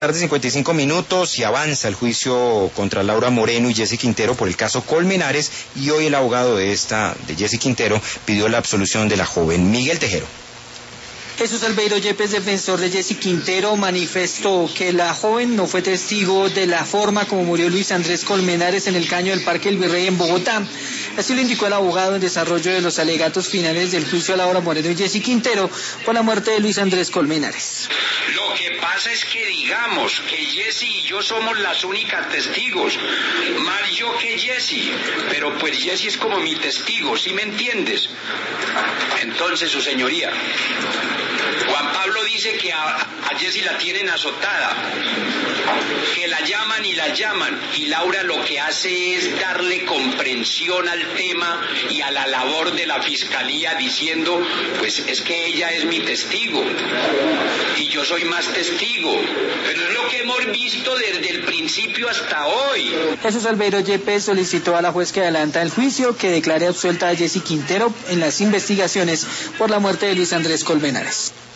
Tarde 55 minutos y avanza el juicio contra Laura Moreno y Jessy Quintero por el caso Colmenares, y hoy el abogado de Jessy Quintero, pidió la absolución de la joven. Miguel Tejero. Jesús Albeiro Yepes, defensor de Jessy Quintero, manifestó que la joven no fue testigo de la forma como murió Luis Andrés Colmenares en el caño del Parque El Virrey en Bogotá. Así lo indicó el abogado en desarrollo de los alegatos finales del juicio a Laura Moreno y Jessy Quintero por la muerte de Luis Andrés Colmenares. Lo que pasa es que digamos que Jessy y yo somos las únicas testigos, más yo que Jessy, pero pues Jessy es como mi testigo, ¿sí me entiendes? Entonces, su señoría, Juan Pablo dice que a Jessy la tienen azotada, que la llaman y Laura lo que hace es darle comprensión al tema y a la labor de la fiscalía diciendo, pues es que ella es mi testigo y yo soy más testigo, pero es lo que hemos visto desde el principio hasta hoy. Jesús Albeiro Yepes solicitó a la juez que adelanta el juicio que declare absuelta a Jessy Quintero en las investigaciones por la muerte de Luis Andrés Colmenares.